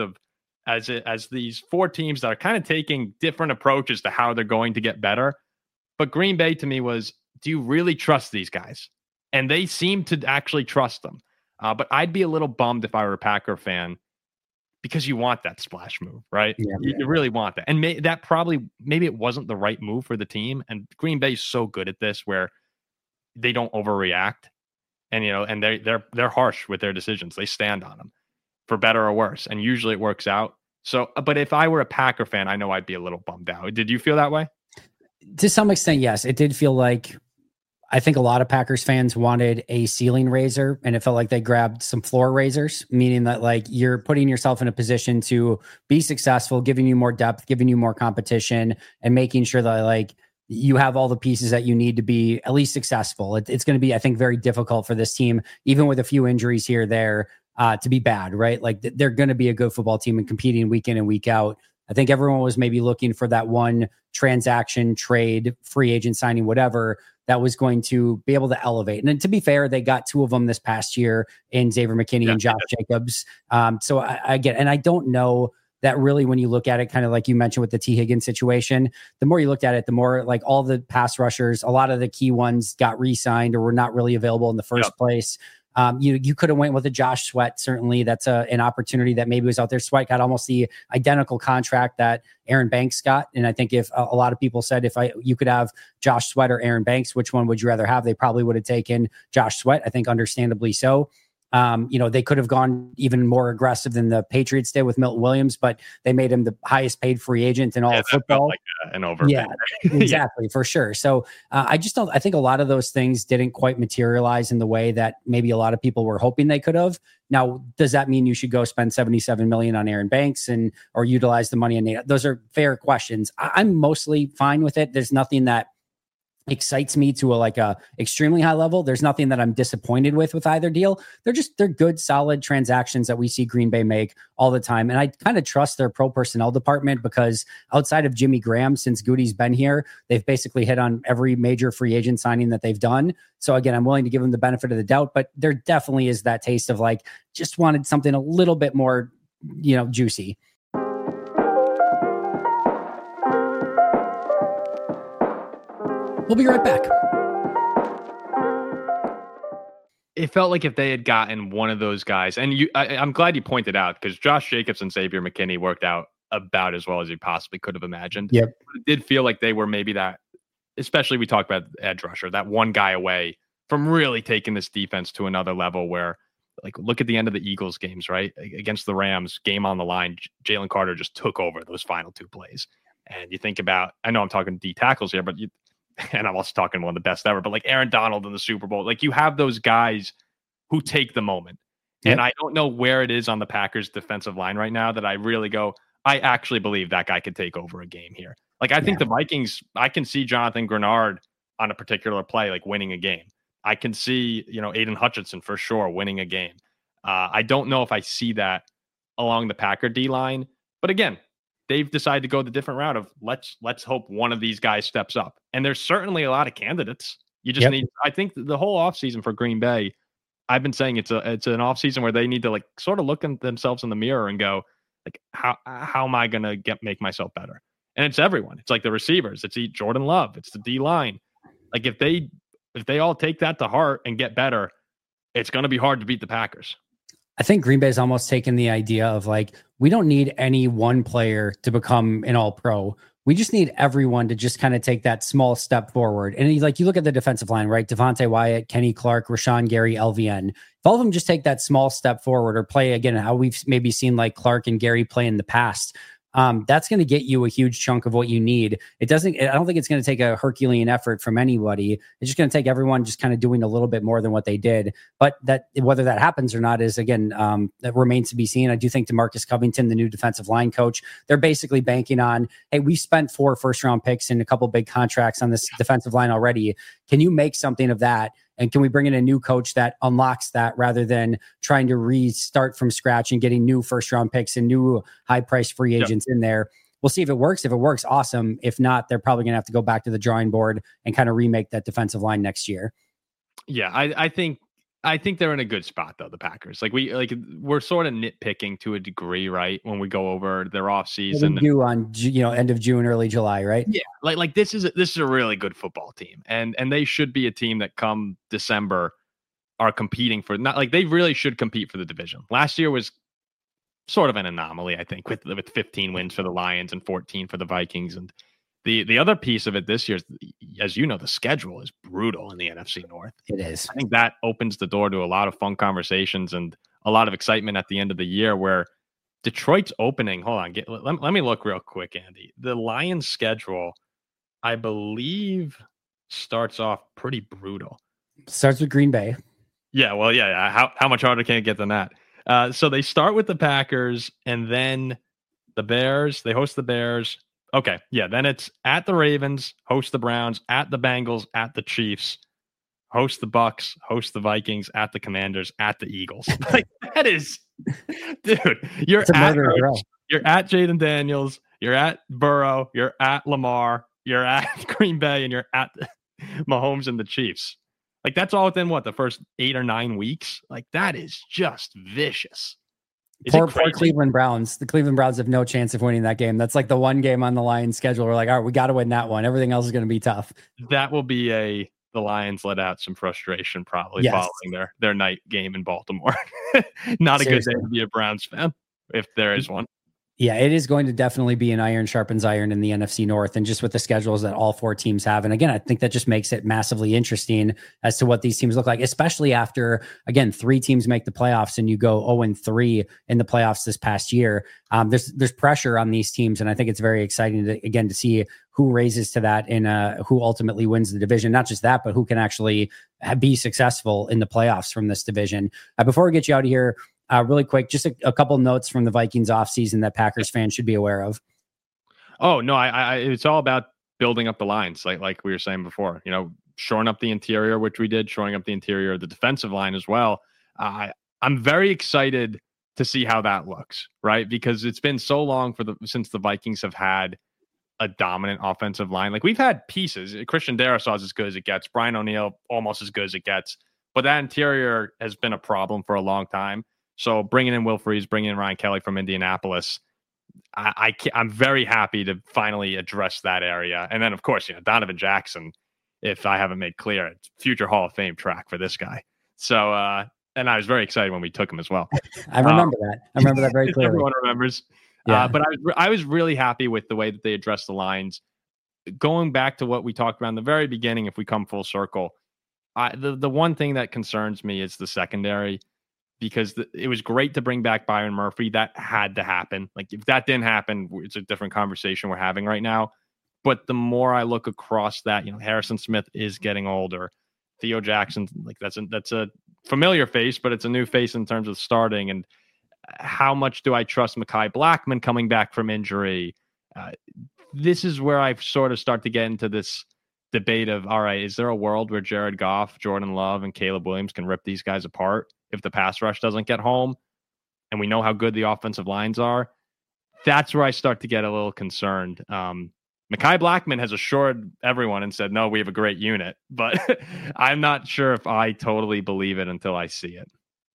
as these four teams that are kind of taking different approaches to how they're going to get better. But Green Bay to me was, do you really trust these guys? And they seem to actually trust them. But I'd be a little bummed if I were a Packer fan, because you want that splash move, right? Yeah, you really want that. And maybe it wasn't the right move for the team. And Green Bay is so good at this where they don't overreact. And, and they're harsh with their decisions. They stand on them for better or worse. And usually it works out. So, but if I were a Packer fan, I know I'd be a little bummed out. Did you feel that way? To some extent, yes. It did feel like, I think a lot of Packers fans wanted a ceiling raiser, and it felt like they grabbed some floor raisers, meaning that like you're putting yourself in a position to be successful, giving you more depth, giving you more competition, and making sure that like you have all the pieces that you need to be at least successful. It's going to be, I think, very difficult for this team, even with a few injuries here or there, to be bad, right? Like they're going to be a good football team and competing week in and week out. I think everyone was maybe looking for that one transaction, trade, free agent signing, whatever, that was going to be able to elevate. And to be fair, they got two of them this past year in Xavier McKinney and Josh Jacobs. So I get, and I don't know that really when you look at it, kind of like you mentioned with the T Higgins situation, the more you looked at it, the more like all the pass rushers, a lot of the key ones got re-signed or were not really available in the first place. You could have went with a Josh Sweat. Certainly that's an opportunity that maybe was out there. Sweat got almost the identical contract that Aaron Banks got. And I think if a lot of people said, you could have Josh Sweat or Aaron Banks, which one would you rather have? They probably would have taken Josh Sweat. I think understandably so. They could have gone even more aggressive than the Patriots did with Milton Williams, but they made him the highest paid free agent in all of football. Like an overpay. Yeah, exactly, for sure. So I think a lot of those things didn't quite materialize in the way that maybe a lot of people were hoping they could have. Now, does that mean you should go spend $77 million on Aaron Banks or utilize the money on Nate? Those are fair questions. I'm mostly fine with it. There's nothing that excites me to a extremely high level. There's nothing that I'm disappointed with either deal. They're good, solid transactions that we see Green Bay make all the time. And I kind of trust their pro personnel department because outside of Jimmy Graham, since Goody's been here, they've basically hit on every major free agent signing that they've done. So again, I'm willing to give them the benefit of the doubt, but there definitely is that taste of like, just wanted something a little bit more, juicy. We'll be right back. It felt like if they had gotten one of those guys, and I'm glad you pointed out, because Josh Jacobs and Xavier McKinney worked out about as well as you possibly could have imagined. Yep. It did feel like they were maybe that, especially we talked about edge rusher, that one guy away from really taking this defense to another level where Like, look at the end of the Eagles games, right? Against the Rams, game on the line. Jalen Carter just took over those final 2 plays. And you think about, I know I'm talking D tackles here, and I'm also talking one of the best ever, but like Aaron Donald in the Super Bowl, like you have those guys who take the moment. Yep. And I don't know where it is on the Packers defensive line right now that I really go, I actually believe that guy could take over a game here. Like, I think the Vikings, I can see Jonathan Grenard on a particular play, like winning a game. I can see, Aiden Hutchinson for sure winning a game. I don't know if I see that along the Packer D line, but again, they've decided to go the different route of let's hope one of these guys steps up. And there's certainly a lot of candidates. You just need, I think the whole offseason for Green Bay, I've been saying it's an offseason where they need to like sort of look at themselves in the mirror and go, like, how am I going to make myself better? And it's everyone. It's like the receivers. It's Jordan Love. It's the D line. Like if they all take that to heart and get better, it's going to be hard to beat the Packers. I think Green Bay's almost taken the idea of like, we don't need any one player to become an all-pro. We just need everyone to just kind of take that small step forward. And like, you look at the defensive line, right? Devontae Wyatt, Kenny Clark, Rashawn Gary, LVN. If all of them just take that small step forward or play again, how we've maybe seen like Clark and Gary play in the past, that's going to get you a huge chunk of what you need. I don't think it's going to take a Herculean effort from anybody. It's just going to take everyone just kind of doing a little bit more than what they did. But that, whether that happens or not is, again, that remains to be seen. I do think DeMarcus Covington, the new defensive line coach, they're basically banking on, hey, we spent 4 first-round picks and a couple big contracts on this defensive line already. Can you make something of that? And can we bring in a new coach that unlocks that rather than trying to restart from scratch and getting new first-round picks and new high-priced free agents in there? We'll see if it works. If it works, awesome. If not, they're probably going to have to go back to the drawing board and kind of remake that defensive line next year. Yeah, I think they're in a good spot though. The Packers, we're sort of nitpicking to a degree, right? When we go over their offseason, do on end of June, early July, right? Yeah, like this is a really good football team, and they should be a team that come December are competing for, not like they really should compete for the division. Last year was sort of an anomaly, I think, with 15 wins for the Lions and 14 for the Vikings. And the other piece of it this year is, as you know, the schedule is brutal in the NFC North. It is. I think that opens the door to a lot of fun conversations and a lot of excitement at the end of the year, where Detroit's opening. Hold on, let me look real quick, Andy. The Lions' schedule, I believe, starts off pretty brutal. Starts with Green Bay. Yeah, well, yeah. How much harder can it get than that? So they start with the Packers and then the Bears. They host the Bears. Okay, yeah. Then it's at the Ravens, host the Browns, at the Bengals, at the Chiefs, host the Bucks, host the Vikings, at the Commanders, at the Eagles. Like, that is, dude. You're at Jaden Daniels, you're at Burrow, you're at Lamar, you're at Green Bay, and you're at Mahomes and the Chiefs. Like, that's all within the first 8 or 9 weeks. Like, that is just vicious. Poor Cleveland Browns. The Cleveland Browns have no chance of winning that game. That's like the one game on the Lions schedule. We're like, all right, we got to win that one. Everything else is going to be tough. That will be the Lions let out some frustration probably following their night game in Baltimore. Not a good day to be a Browns fan, if there is one. Yeah, it is going to definitely be an iron sharpens iron in the NFC North, and just with the schedules that all 4 teams have. And again, I think that just makes it massively interesting as to what these teams look like, especially after, again, 3 teams make the playoffs and you go 0-3 in the playoffs this past year. There's pressure on these teams, and I think it's very exciting to see who raises to that and who ultimately wins the division. Not just that, but who can actually be successful in the playoffs from this division. Before we get you out of here, really quick, just a couple notes from the Vikings offseason that Packers fans should be aware of. Oh, no, I it's all about building up the lines, like we were saying before, shoring up the interior, which we did, shoring up the interior of the defensive line as well. I'm very excited to see how that looks, right? Because it's been so long since the Vikings have had a dominant offensive line. Like, we've had pieces. Christian Darrisaw is as good as it gets. Brian O'Neill, almost as good as it gets. But that interior has been a problem for a long time. So bringing in Will Freeze, bringing in Ryan Kelly from Indianapolis, I'm very happy to finally address that area. And then, of course, Donovan Jackson, if I haven't made clear, it's future Hall of Fame track for this guy. So, and I was very excited when we took him as well. I remember that. I remember that very clearly. Everyone remembers. Yeah. But I was really happy with the way that they addressed the lines. Going back to what we talked about in the very beginning, if we come full circle, the one thing that concerns me is the secondary. because it was great to bring back Byron Murphy. That had to happen. Like if that didn't happen, it's a different conversation we're having right now. But the more I look across that, Harrison Smith is getting older. Theo Jackson, like that's a familiar face, but it's a new face in terms of starting. And how much do I trust Mekhi Blackmon coming back from injury? This is where I sort of start to get into this debate of, all right, is there a world where Jared Goff, Jordan Love, and Caleb Williams can rip these guys apart if the pass rush doesn't get home? And we know how good the offensive lines are. That's where I start to get a little concerned. Mekhi Blackmon has assured everyone and said, no, we have a great unit, but I'm not sure if I totally believe it until I see it.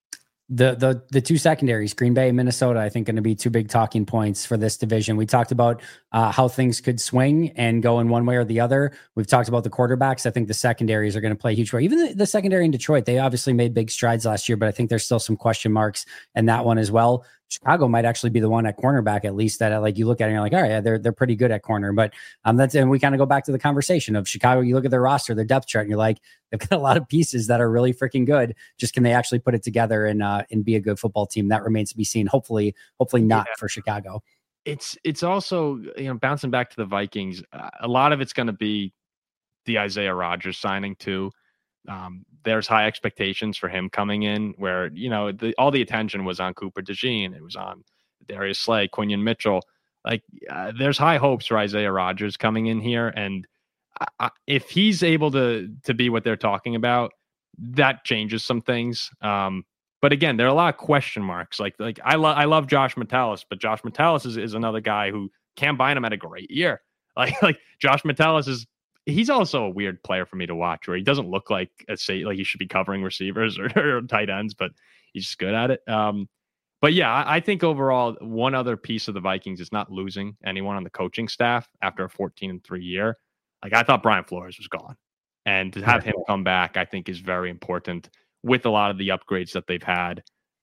The two secondaries, Green Bay and Minnesota, I think going to be two big talking points for this division. We talked about how things could swing and go in one way or the other. We've talked about the quarterbacks. I think the secondaries are going to play a huge role. Even the secondary in Detroit, they obviously made big strides last year, but I think there's still some question marks in that one as well. Chicago might actually be the one at cornerback, at least that like you look at it and you're like, all right, yeah, they're pretty good at corner. But and we kind of go back to the conversation of Chicago. You look at their roster, their depth chart, and you're like, they've got a lot of pieces that are really freaking good. Just can they actually put it together and be a good football team? That remains to be seen. Hopefully not for Chicago. It's also, bouncing back to the Vikings, a lot of it's going to be the Isaiah Rodgers signing too. There's high expectations for him coming in where, all the attention was on Cooper DeJean. It was on Darius Slay, Quinion Mitchell. There's high hopes for Isaiah Rodgers coming in here. And if he's able to be what they're talking about, that changes some things. But again, there are a lot of question marks. I love Josh Metellus, but Josh Metellus is another guy who Cam Bynum had a great year. Like Josh Metellus he's also a weird player for me to watch, where he doesn't look like he should be covering receivers or tight ends, but he's just good at it. But yeah, I think overall, one other piece of the Vikings is not losing anyone on the coaching staff after a 14-3 year. I thought Brian Flores was gone, and to have him come back, I think is very important with a lot of the upgrades that they've had.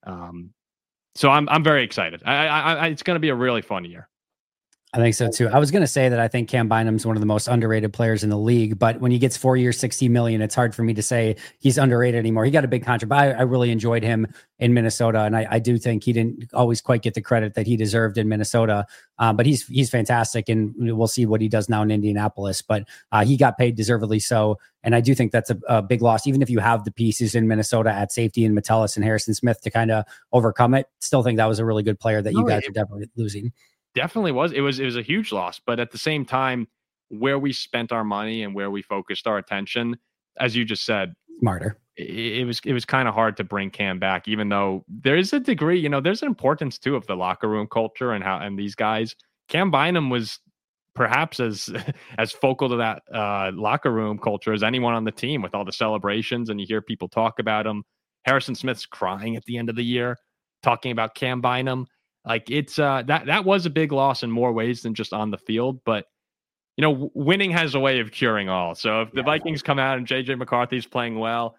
So I'm very excited. It's going to be a really fun year. I think so too. I was going to say that I think Cam Bynum's one of the most underrated players in the league, but when he gets 4 years, $60 million, it's hard for me to say he's underrated anymore. He got a big contract, but I really enjoyed him in Minnesota. And I do think he didn't always quite get the credit that he deserved in Minnesota. But he's fantastic, and we'll see what he does now in Indianapolis, but he got paid deservedly so. And I do think that's a big loss, even if you have the pieces in Minnesota at safety and Metellus and Harrison Smith to kind of overcome it. Still think that was a really good player that you guys are definitely losing. Definitely was. It was a huge loss, but at the same time, where we spent our money and where we focused our attention, as you just said, smarter. It was kind of hard to bring Cam back, even though there is a degree, there's an importance too of the locker room culture and these guys. Cam Bynum was perhaps as focal to that locker room culture as anyone on the team, with all the celebrations, and you hear people talk about him. Harrison Smith's crying at the end of the year, talking about Cam Bynum. It's that was a big loss in more ways than just on the field, but winning has a way of curing all. So if the Vikings come out and JJ McCarthy's playing well,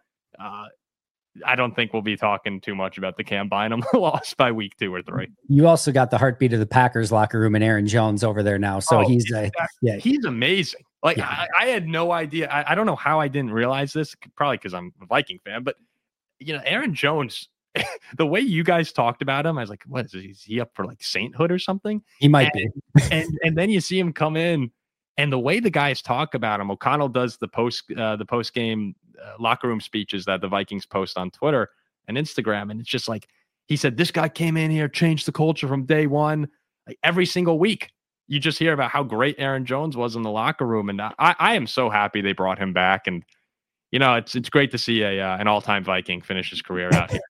I don't think we'll be talking too much about the Cam Bynum loss by week 2 or 3. You also got the heartbeat of the Packers locker room and Aaron Jones over there now. So he's amazing. I had no idea. I don't know how I didn't realize this, probably because I'm a Viking fan, but Aaron Jones, the way you guys talked about him, I was like, what is he up for sainthood or something? He might be. and then you see him come in, and the way the guys talk about him, O'Connell does the post game locker room speeches that the Vikings post on Twitter and Instagram. And it's just he said, this guy came in here, changed the culture from day one. Every single week, you just hear about how great Aaron Jones was in the locker room. And I am so happy they brought him back. And, it's great to see an all-time Viking finish his career out here.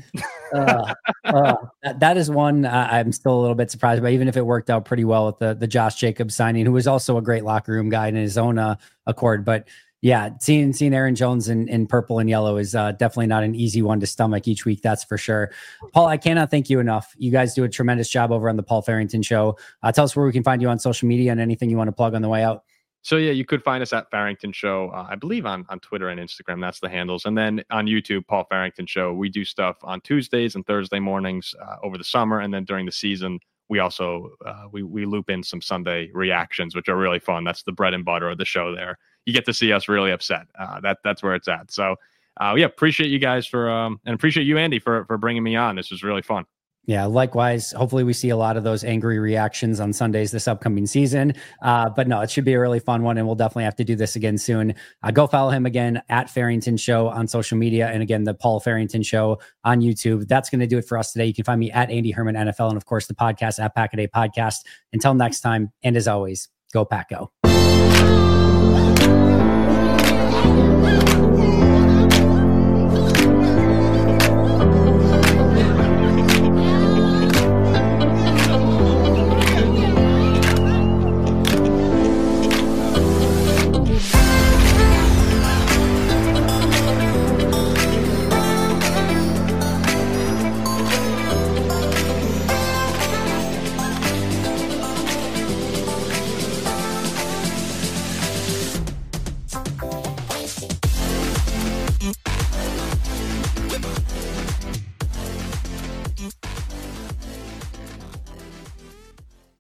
That is one I'm still a little bit surprised by, even if it worked out pretty well with the Josh Jacobs signing, who was also a great locker room guy in his own accord. But yeah, seeing Aaron Jones in purple and yellow is definitely not an easy one to stomach each week. That's for sure. Paul, I cannot thank you enough. You guys do a tremendous job over on the Paul Farrington Show. Tell us where we can find you on social media and anything you want to plug on the way out. So yeah, you could find us at Farrington Show, I believe on Twitter and Instagram. That's the handles. And then on YouTube, Paul Farrington Show. We do stuff on Tuesdays and Thursday mornings over the summer. And then during the season, we also we loop in some Sunday reactions, which are really fun. That's the bread and butter of the show there. You get to see us really upset. That's where it's at. So appreciate you guys and appreciate you, Andy, for bringing me on. This was really fun. Yeah, likewise. Hopefully we see a lot of those angry reactions on Sundays this upcoming season. But no, it should be a really fun one, and we'll definitely have to do this again soon. Go follow him again at Farrington Show on social media, and again, the Paul Farrington Show on YouTube. That's going to do it for us today. You can find me at Andy Herman NFL, and of course the podcast at Pack-A-Day Podcast. Until next time, and as always, go Pack Go.